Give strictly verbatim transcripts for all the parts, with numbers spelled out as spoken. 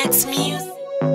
It's music.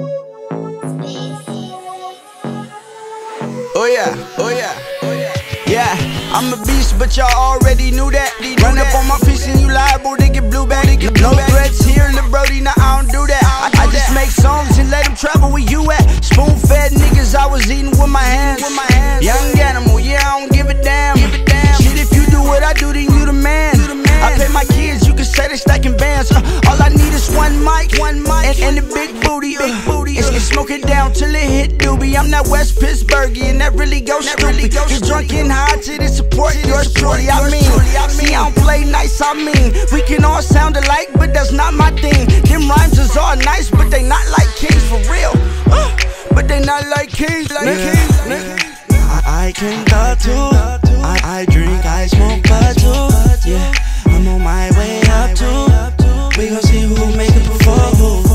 Oh yeah, oh yeah, oh yeah. Yeah, I'm a beast, but y'all already knew that. Run up on my feet and you liable to get blue back. No regrets here, lil' Brody, nah, I don't do that. I, I just make songs and let them travel where you at. Spoon fed niggas, I was eating with my hands. Young animal, yeah, I don't give a damn. Shit, if you do what I do, then you the man. I pay my kids, you can say they stacking bands. Uh, all I need is one mic, one mic, and, and a big booty. Big booty. It's, it's smoke it down till it hit doobie. I'm that West Pittsburghy, and that really goes stupid. Get drunk and high till it support your shorty. I mean, see, I don't play nice. I mean, we can all sound alike, but that's not my thing. Them rhymes is all nice, but they not like kings for real. Uh, but they not like kings, like yeah, kings. Yeah. I, I can go too. I, I drink, I smoke, but too. Yeah. I'm on my way up too. We gon' see who make it before who.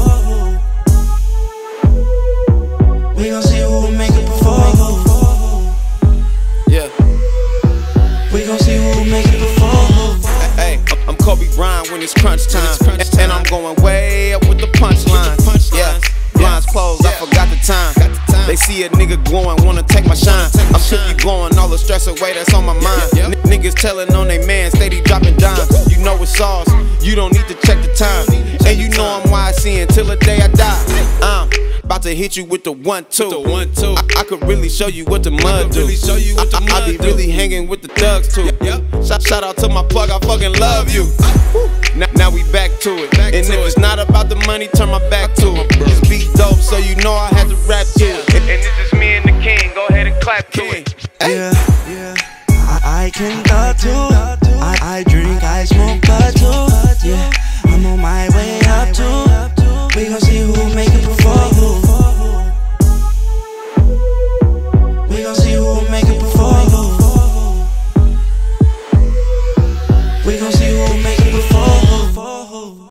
We gon' see who make it before who. Yeah. We gon' see who make it before who. Hey, I'm Kobe Bryant when it's crunch time, and I'm going way up with the punchline. Yeah, blinds closed, I forgot the time. They see a nigga glowing, wanna take my shine. I'm sure you blowing all the stress away that's on my mind. N- niggas telling on they man, steady dropping dimes. You know it's sauce, you don't need to check the time. And you know I'm Y C until the day I die. I'm about to hit you with the one two. I, I could really show you what the mud do. I, I, I be really hanging with the thugs too. Shout, shout out to my plug, I fucking love you. Now, now we back to it. And if it's not about the money, turn my back to it. This beat dope, so you know I had to rap to it. And this is me and the king, go ahead and clap to it. Yeah, yeah. I, I can go too. I, I drink, I smoke, but too. Yeah.